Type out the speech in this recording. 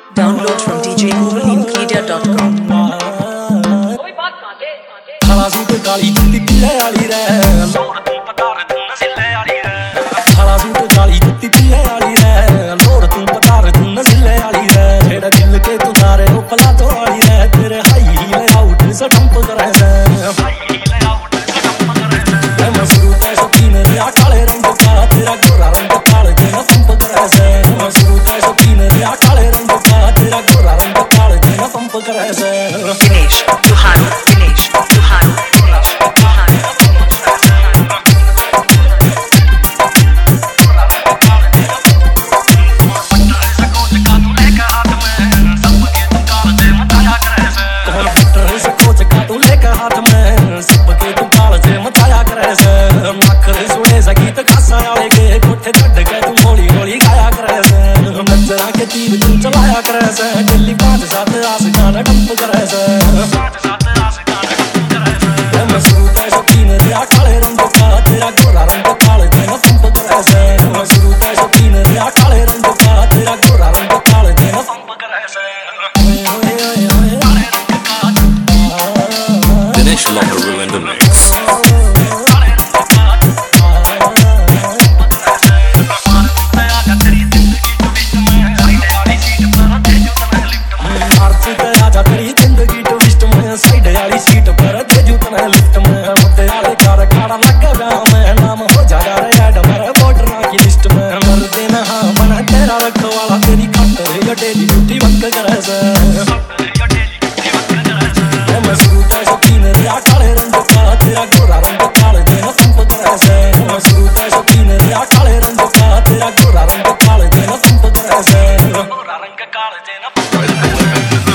Download from djgooglemedia.com. काला suit काली जुत्ती पिल्ले वाली रे, लोड़ तू पतार तू नसिले वाली रे। काला सूट काली जुत्ती पिल्ले वाली रे, लोड़ तू पतार तू नसिले वाली रे। जेड़ा दिल के तू तारे ओ पला तो वाली रे, तेरे हाई हील आउट से डंप करे से। मैं शुरू ते शौकीन रिया काले रंग का, तेरा गोरा रंग काले देना पंप करे से। मैं शुरू ते शौकीन रिया काले रंग का, तेरा गोरा रंग काले देना पंप करे से। Dinesh Duhan, Dinesh Duhan, Dinesh Duhan. चलाया करे से दिल्ली 5-7 आशिकाना डंप करे से। मैं शुरू ते शौकीन रिया काले रंग का, तेरा गोरा रंग काले देना पंप करे से। मैं शुरू ते शौकीन रिया काले रंग का, तेरा गोरा रंग काले देना पंप करे से। Dinesh Lomaru in the mix. तेरी जिंदगी ट्विस्ट में साइड वाली सीट पर तेजू तना लिफ्ट में मुद्दे वाले कार खाड़ा लगा गया मैं नाम हो जाएगा रे ऐड मेरे वोटरों की लिस्ट में मर देना हाँ बना तेरा रखवाला तेरी खातर है डेली ड्यूटी वक्त करे से। मैं शुरू ते शौकीन रिया काले रंग का, तेरा गोरा रंग काले देना पंप करे से। मैं शुरू ते शौकीन रिया काले रंग का, तेरा गोरा रंग काले देना पंप करे से। गोरा रंग काले देना पंप करे से।